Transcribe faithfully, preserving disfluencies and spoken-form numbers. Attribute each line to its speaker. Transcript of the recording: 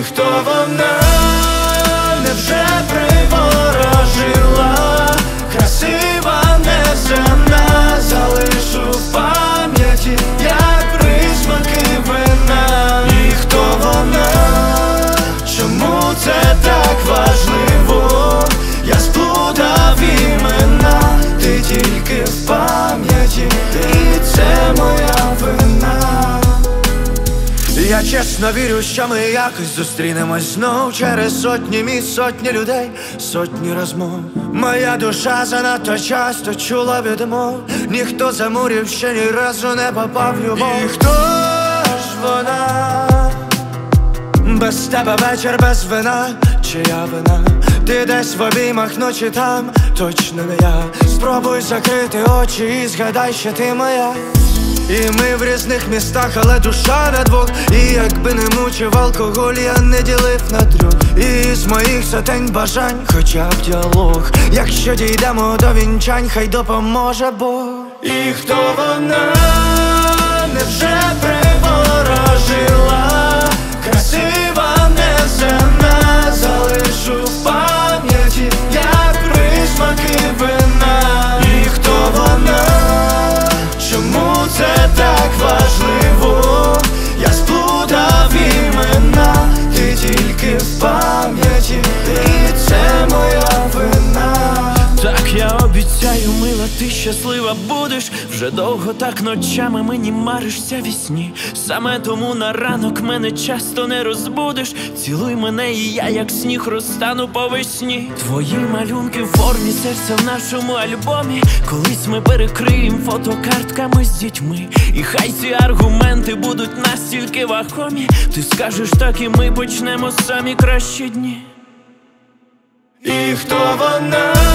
Speaker 1: хто вона? Невже приворожила? Красива, неземна, залишу в пам'яті, як присмаки вина. І хто вона? Чому це так важливо? Я сплутав імена, ти тільки в пам'яті, і це моя вина. Я чесно вірю, що ми якось зустрінемось знов. Через сотні місць, сотні людей, сотні розмов. Моя душа занадто часто чула відмов. Ніхто за мурів ще ні разу не попав в любов. І хто ж вона? Без тебе вечір, без вина, чия вина? Ти десь в обіймах ночі там, точно не я. Спробуй закрити очі і згадай, що ти моя. І ми в різних містах, але душа на двох. І якби не мучив алкоголь, я не ділив на трьох. І з моїх сотень бажань хоча б діалог. Якщо дійдемо до вінчань, хай допоможе Бог. І хто вона? Невже приворожила? Красива, неземна, залишу в пам'яті, як присмаки вина. І хто вона? Чому це так важливо? Я сплутав імена, ти тільки в пам'яті, і це моя вина.
Speaker 2: Так, я обіцяю, мила, ти щаслива будеш. Вже довго так ночами мені маришся вісні. Саме тому на ранок мене часто не розбудиш. Цілуй мене, і я як сніг розтану по весні. Твої малюнки в формі серця в нашому альбомі. Колись ми перекриєм фотокартками з дітьми. І хай ці аргументи будуть настільки вагомі. Ти скажеш так, і ми почнемо самі кращі дні.
Speaker 1: І хто вона?